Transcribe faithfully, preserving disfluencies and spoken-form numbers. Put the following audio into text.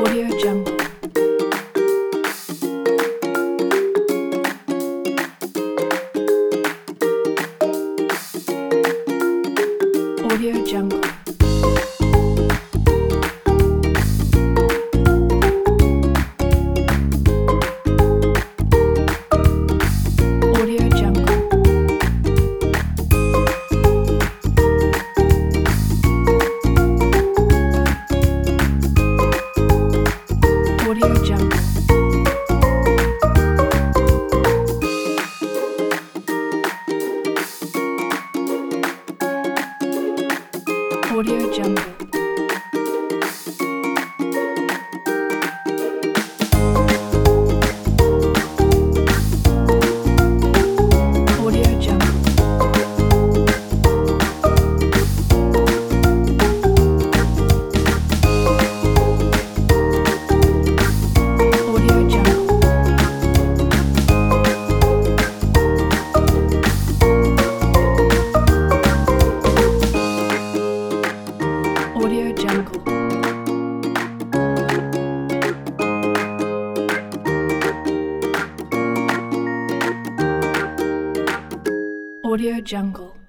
Audio Jungle. Audio Jungle. Audio Jungle. Audio Jungle. Audio Jungle. Audio Jungle. Audio Jungle. Audio Jungle. Audio Jungle.